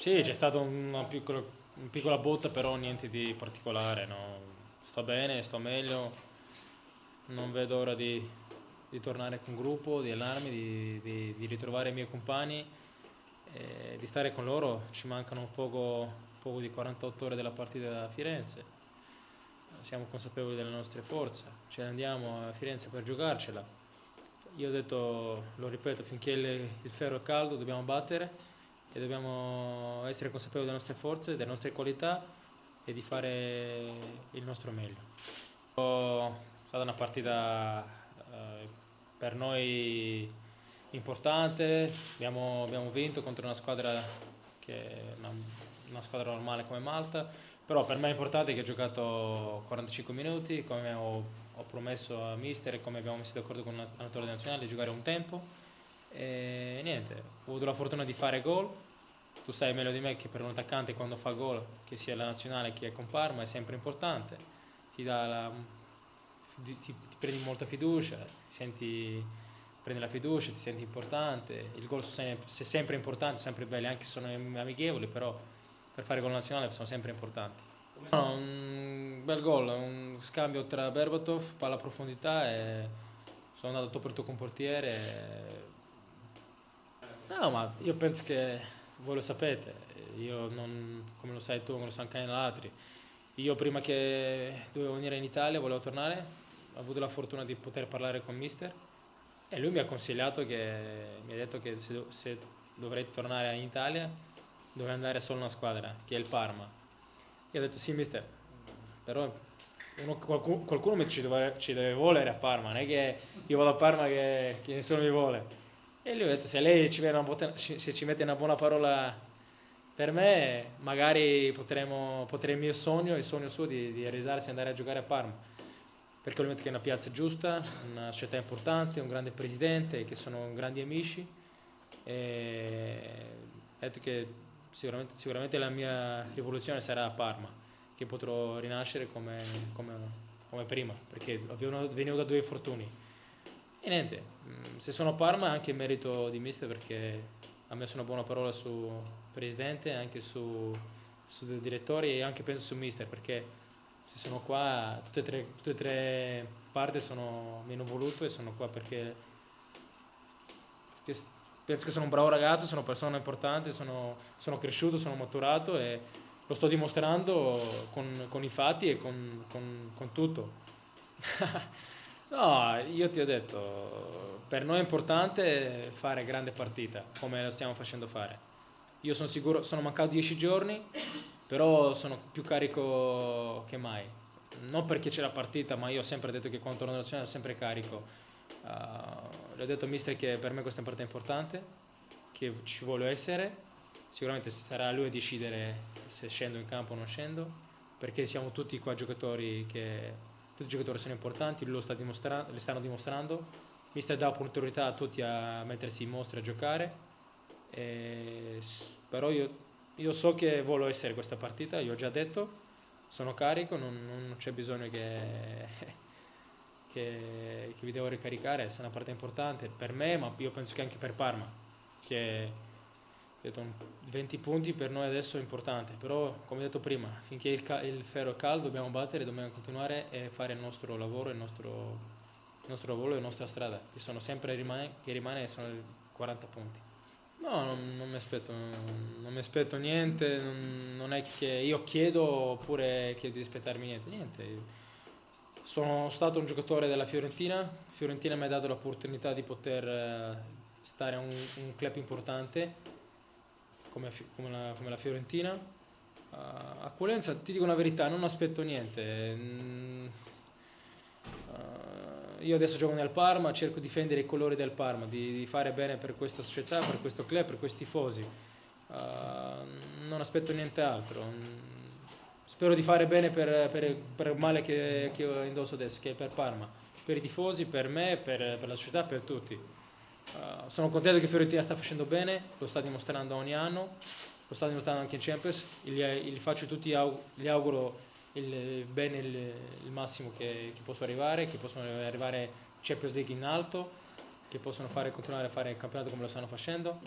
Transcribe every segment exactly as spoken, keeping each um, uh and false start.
Sì, c'è stata una piccola, una piccola botta, però niente di particolare, no. Sto bene, sto meglio, non vedo ora di, di tornare con il gruppo, di allenarmi, di, di- di ritrovare i miei compagni e di stare con loro. Ci mancano poco, poco di quarantotto ore della partita a Firenze. Siamo consapevoli delle nostre forze, ce ne andiamo a Firenze per giocarcela. Io ho detto, lo ripeto, finché il, il ferro è caldo dobbiamo battere e dobbiamo essere consapevoli delle nostre forze, delle nostre qualità e di fare il nostro meglio. È stata una partita eh, per noi importante, abbiamo, abbiamo vinto contro una squadra che è una, una squadra normale come Malta, però per me è importante che ho giocato quarantacinque minuti, come ho, ho promesso a mister e come abbiamo messo d'accordo con l'allenatore nazionale di giocare un tempo e niente, ho avuto la fortuna di fare gol. Tu sai meglio di me che per un attaccante quando fa gol, che sia la nazionale che con Parma, è sempre importante, ti dà la, ti, ti prendi molta fiducia, ti senti, prendi la fiducia, ti senti importante, il gol è sempre importante, sempre belli, anche se sono amichevoli, però per fare gol nazionale sono sempre importanti. No, un bel gol, un scambio tra Berbatov, palla a profondità e sono andato to per to con portiere. E... No, ma io penso che voi lo sapete, io non, come lo sai tu, come lo sanno anche gli altri. Io prima che dovevo venire in Italia, volevo tornare, ho avuto la fortuna di poter parlare con mister e lui mi ha consigliato che, mi ha detto che se, do- se dovrei tornare in Italia dovrei andare solo una squadra, che è il Parma. Io ho detto sì mister, però uno- qualcuno, qualcuno mi ci deve, ci deve volere a Parma, non è che io vado a Parma che, che nessuno mi vuole. E lui ha detto se lei ci, mette una botta- ci- se ci mette una buona parola per me, magari potremo, potremo il mio sogno, il sogno suo di, di realizzarsi e andare a giocare a Parma. Perché ovviamente che è una piazza giusta, una città importante, un grande presidente, che sono grandi amici. E ho detto che sicuramente, sicuramente la mia evoluzione sarà a Parma, che potrò rinascere come, come, come prima, perché avevo- venivo da due infortuni. E niente, mm, se sono a Parma è anche merito di mister perché ha messo una buona parola su presidente, anche su, su dei direttori e anche penso su mister perché se sono qua tutte e tre, tutte e tre parti sono, mi hanno voluto e sono qua perché, perché s- penso che sono un bravo ragazzo, sono persona importante, sono, sono cresciuto, sono maturato e lo sto dimostrando con, con i fatti e con, con, con tutto. No, io ti ho detto, per noi è importante fare grande partita, come lo stiamo facendo fare. Io sono sicuro, sono mancato dieci giorni, però sono più carico che mai. Non perché c'è la partita, ma io ho sempre detto che quando torno alla nazionale sono sempre carico. Uh, le ho detto a mister che per me questa è una partita importante, che ci vuole essere. Sicuramente sarà a lui a decidere se scendo in campo o non scendo, perché siamo tutti qua giocatori che tutti i giocatori sono importanti, lui lo sta dimostra- le stanno dimostrando. Mister dà opportunità a tutti a mettersi in mostra e a giocare. E s- però io, io so che voglio essere questa partita, io ho già detto, sono carico, non, non c'è bisogno che, che, che vi devo ricaricare, è una partita importante per me, ma io penso che anche per Parma, che ho detto, venti punti per noi adesso è importante, però come detto prima, finché il, ca- il ferro è caldo dobbiamo battere, dobbiamo continuare e fare il nostro lavoro, il nostro, il nostro lavoro e la nostra strada, che sono sempre rimane, che rimane sono quaranta punti. No, non, non mi aspetto, non, non mi aspetto niente, non, non è che io chiedo oppure chiedo di aspettarmi niente, niente. Sono stato un giocatore della Fiorentina, Fiorentina mi ha dato l'opportunità di poter eh, stare a un, un club importante come, come la, come la Fiorentina. Uh, a Colenza ti dico una verità, non aspetto niente. Mm, uh, io adesso gioco nel Parma, cerco di difendere i colori del Parma, di, di fare bene per questa società, per questo club, per questi tifosi. Uh, non aspetto niente altro. Mm, spero di fare bene per, per, per il male che, che indosso adesso, che è per Parma, per i tifosi, per me, per, per la società, per tutti. Uh, sono contento che Fiorentina sta facendo bene, lo sta dimostrando ogni anno, lo sta dimostrando anche in Champions. Gli, gli faccio tutti, gli auguro il bene, il, il massimo che, che posso arrivare, che possono arrivare Champions League in alto, che possono fare, continuare a fare il campionato come lo stanno facendo.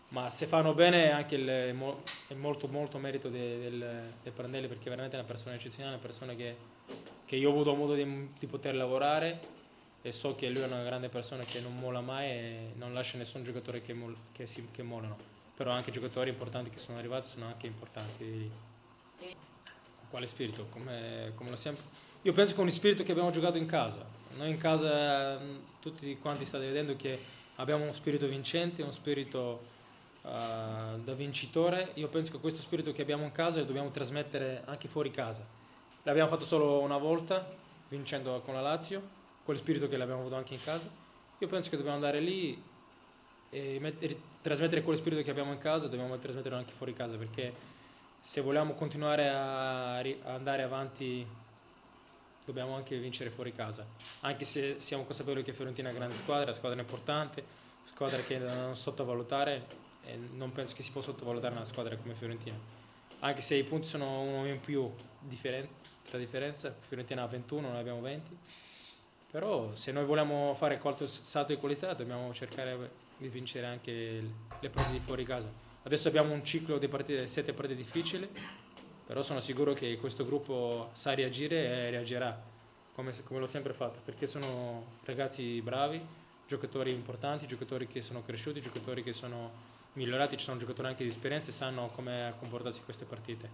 ma se fanno bene anche il, è mo- è molto molto merito de- del, del Prandelli, perché veramente è una persona eccezionale, una persona che, che io ho avuto modo di, di poter lavorare, e so che lui è una grande persona che non molla mai e non lascia nessun giocatore che, mol- che, si, che mollano, però anche giocatori importanti che sono arrivati sono anche importanti. Quale spirito? Come, come lo sempre... Io penso che è un spirito che abbiamo giocato in casa. Noi in casa, mh, tutti quanti state vedendo che abbiamo uno spirito vincente, uno spirito uh, da vincitore. Io penso che questo spirito che abbiamo in casa lo dobbiamo trasmettere anche fuori casa. L'abbiamo fatto solo una volta, vincendo con la Lazio, quel spirito che l'abbiamo avuto anche in casa. Io penso che dobbiamo andare lì e, met- e trasmettere quello spirito che abbiamo in casa, dobbiamo trasmetterlo anche fuori casa, perché se vogliamo continuare a, ri- a andare avanti dobbiamo anche vincere fuori casa, anche se siamo consapevoli che Fiorentina è una grande squadra, squadra importante, squadra che da non sottovalutare, e non penso che si possa sottovalutare una squadra come Fiorentina, anche se i punti sono uno in più differen- tra differenza. Fiorentina ha ventuno, noi abbiamo venti, però se noi vogliamo fare qualche salto di qualità dobbiamo cercare di vincere anche le partite di fuori casa. Adesso abbiamo un ciclo di partite, sette partite difficili, però sono sicuro che questo gruppo sa reagire e reagirà, come, come l'ho sempre fatto, perché sono ragazzi bravi, giocatori importanti, giocatori che sono cresciuti, giocatori che sono migliorati, ci sono giocatori anche di esperienza e sanno come comportarsi in queste partite.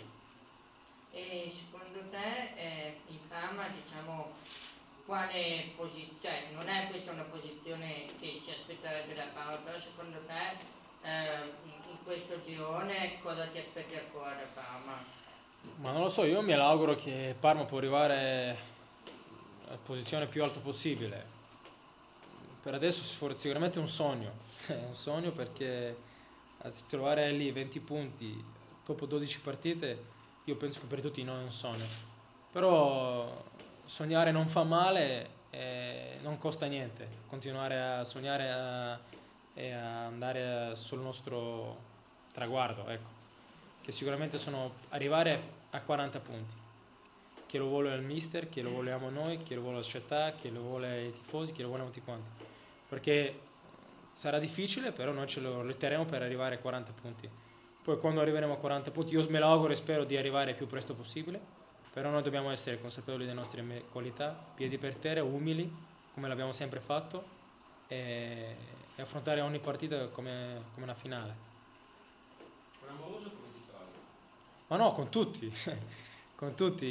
E secondo te eh, il Parma, diciamo, quale posizione, cioè non è questa una posizione che si aspetterebbe da Parma, però secondo te eh, in questo girone cosa ti aspetti ancora da Parma? Ma non lo so, io mi auguro che Parma può arrivare alla posizione più alta possibile. Per adesso for- sicuramente è un sogno, è un sogno perché eh, trovare lì venti punti dopo dodici partite, io penso che per tutti noi è un sogno. Però sognare non fa male e non costa niente. Continuare a sognare a- e a andare sul nostro traguardo, ecco. Che sicuramente sono arrivare a quaranta punti. Che lo vuole il mister, che lo vogliamo noi, che lo vuole la società, che lo vuole i tifosi, che lo vogliamo tutti quanti. Perché sarà difficile, però noi ce lo lotteremo per arrivare a quaranta punti. Poi quando arriveremo a quaranta punti, io me lo auguro e spero di arrivare il più presto possibile, però noi dobbiamo essere consapevoli delle nostre me- qualità, piedi per terra, umili, come l'abbiamo sempre fatto, e, e affrontare ogni partita come, come una finale. Con Amoroso come ti trovi? Ma no, con tutti, con tutti,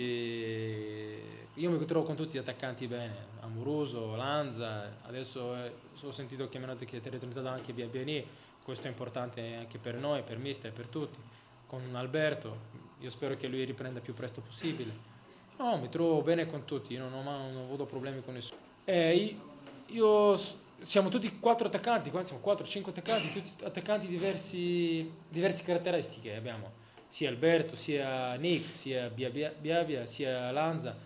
io mi trovo con tutti gli attaccanti bene, Amoruso, Lanza, adesso eh, ho sentito che mi hanno detto che è ritornato anche Biabiani, questo è importante anche per noi, per mister, per tutti, con Alberto, io spero che lui riprenda il più presto possibile. No, mi trovo bene con tutti, io non ho, mai, non ho avuto problemi con nessuno. Eh, io, io s- siamo tutti quattro attaccanti, qua siamo quattro cinque attaccanti, tutti attaccanti diversi, diverse caratteristiche abbiamo, sia Alberto, sia Nick, sia Biabia, Biabia, sia Lanza,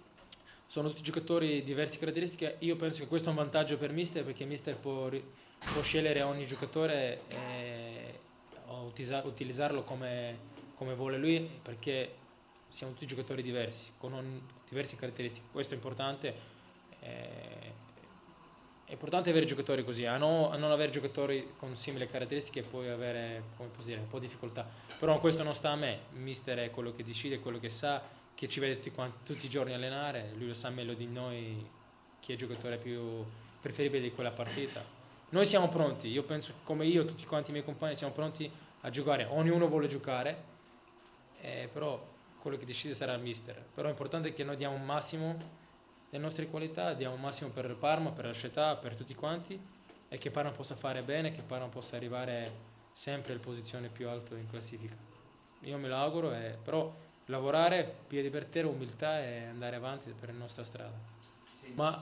sono tutti giocatori di diverse caratteristiche. Io penso che questo è un vantaggio per mister, perché mister può, ri- può scegliere ogni giocatore e o utilizza- utilizzarlo come, come vuole lui, perché siamo tutti giocatori diversi, con un- diverse caratteristiche. Questo è importante. eh, È importante avere giocatori così, a, no- a non avere giocatori con simili caratteristiche e poi avere, come posso dire, un po' di difficoltà. Però questo non sta a me, il mister è quello che decide, quello che sa, che ci vede tutti, quanti- tutti i giorni allenare, lui lo sa meglio di noi chi è il giocatore più preferibile di quella partita. Noi siamo pronti, io penso come io, tutti quanti i miei compagni siamo pronti a giocare, ognuno vuole giocare, eh, però quello che decide sarà il mister. Però è importante che noi diamo un massimo le nostre qualità, diamo il massimo per il Parma, per la società, per tutti quanti, e che Parma possa fare bene, che Parma possa arrivare sempre alle posizioni più alte in classifica. Io me lo auguro, eh, però lavorare, piedi per terra, umiltà e andare avanti per la nostra strada. Sì. Ma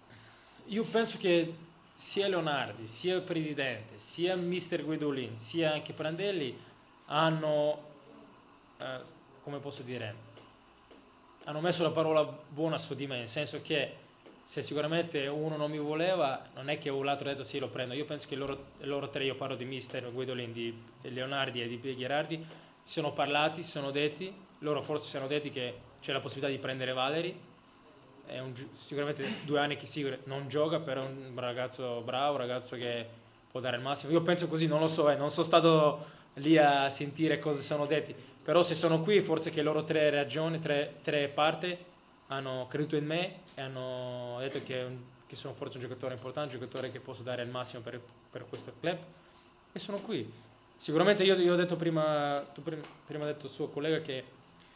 io penso che sia Leonardi, sia il presidente, sia mister Guidolin, sia anche Prandelli hanno, eh, come posso dire, hanno messo la parola buona su di me, nel senso che se sicuramente uno non mi voleva, non è che l'altro ha detto sì, lo prendo. Io penso che loro, loro tre, io parlo di mister Guidolin, di Leonardi e di Gherardi, si sono parlati, si sono detti, loro forse si sono detti che c'è la possibilità di prendere Valeri, è un, sicuramente due anni che sì, non gioca, però è un ragazzo bravo, un ragazzo che può dare il massimo. Io penso così, non lo so, eh, non sono stato lì a sentire cosa sono detti, però se sono qui forse che loro tre ragioni, tre, tre parti hanno creduto in me e hanno detto che, che sono forse un giocatore importante, un giocatore che posso dare il massimo per, per questo club, e sono qui. Sicuramente io, io ho detto prima, tu prima, prima ha detto il suo collega che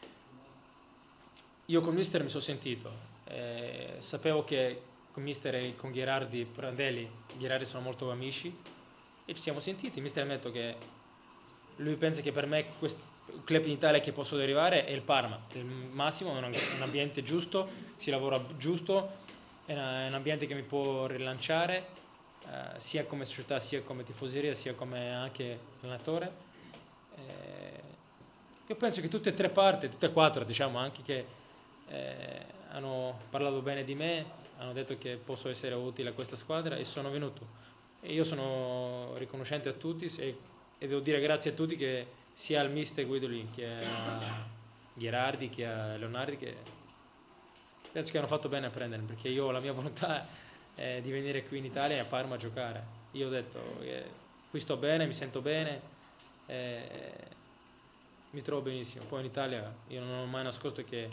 io con mister mi sono sentito, eh, sapevo che con mister e con Gherardi, Prandelli, Gherardi sono molto amici e ci siamo sentiti. Mister mi ha detto che lui pensa che per me questo il club in Italia che posso derivare è il Parma, il massimo, è un, un ambiente giusto, si lavora giusto, è, una, è un ambiente che mi può rilanciare, eh, sia come società, sia come tifoseria, sia come anche allenatore. Eh, io penso che tutte e tre parti, tutte e quattro, diciamo, anche che eh, hanno parlato bene di me, hanno detto che posso essere utile a questa squadra e sono venuto. E io sono riconoscente a tutti e, e devo dire grazie a tutti, che sia al mister Guidolin, che a Gherardi, che a Leonardi, che penso che hanno fatto bene a prendermi, perché io la mia volontà è di venire qui in Italia e a Parma a giocare. Io ho detto che qui sto bene, mi sento bene, eh, mi trovo benissimo. Poi in Italia io non ho mai nascosto che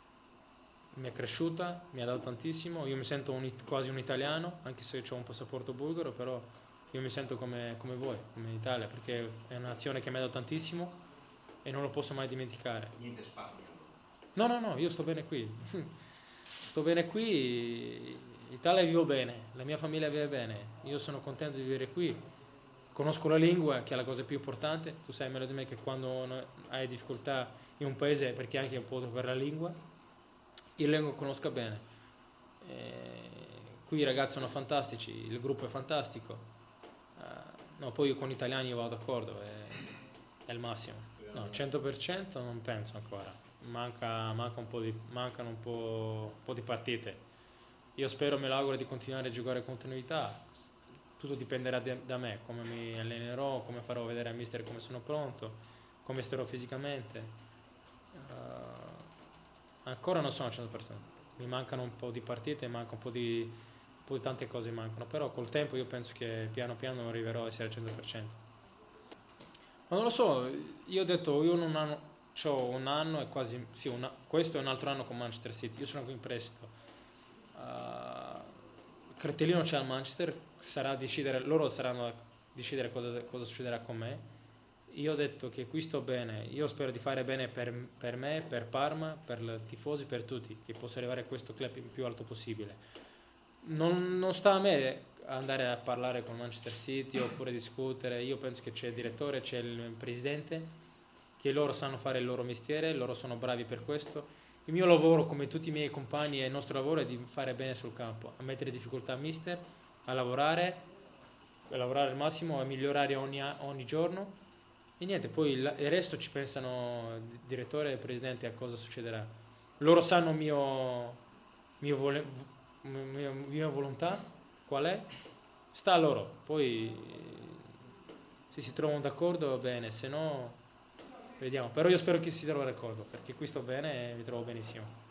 mi è cresciuta, mi ha dato tantissimo, io mi sento un, quasi un italiano, anche se ho un passaporto bulgaro, però io mi sento come, come voi, come in Italia, perché è una nazione che mi ha dato tantissimo e non lo posso mai dimenticare. Niente Spagna. No, no, no, io sto bene qui. Sto bene qui, in Italia vivo bene, la mia famiglia vive bene, io sono contento di vivere qui. Conosco la lingua, che è la cosa più importante. Tu sai meglio di me che quando hai difficoltà in un paese è perché anche un po' per la lingua. Io la lingua conosco bene. Eh, qui i ragazzi sono fantastici, il gruppo è fantastico. No, poi io con gli italiani io vado d'accordo, è, è il massimo. No, cento per cento non penso ancora. Manca, manca un po' di, mancano un po', un po' di partite. Io spero, me l'auguro di continuare a giocare con continuità. Tutto dipenderà de, da me, come mi allenerò, come farò vedere al mister come sono pronto, come starò fisicamente. Uh, ancora non sono al cento per cento. Mi mancano un po' di partite, manca un po' di... poi tante cose mancano, però col tempo io penso che piano piano arriverò a essere al cento per cento. Ma non lo so, io ho detto, io non hanno, ho un anno e quasi, sì, una, questo è un altro anno con Manchester City, io sono qui in prestito. Uh, cartellino c'è al Manchester, sarà a decidere, loro saranno a decidere cosa, cosa succederà con me. Io ho detto che qui sto bene, io spero di fare bene per, per me, per Parma, per i tifosi, per tutti, che possa arrivare a questo club il più alto possibile. Non, non sta a me andare a parlare con Manchester City oppure discutere. Io penso che c'è il direttore, c'è il presidente, che loro sanno fare il loro mestiere, loro sono bravi per questo. Il mio lavoro, come tutti i miei compagni, e il nostro lavoro è di fare bene sul campo, a mettere difficoltà al mister, a lavorare, a lavorare al massimo, a migliorare ogni, ogni giorno. E niente, poi il, il resto ci pensano il direttore e il presidente a cosa succederà. Loro sanno il mio, mio vole, mia, mia volontà qual è, sta a loro, poi se si trovano d'accordo va bene, se no vediamo, però io spero che si trovino d'accordo, perché qui sto bene e mi trovo benissimo.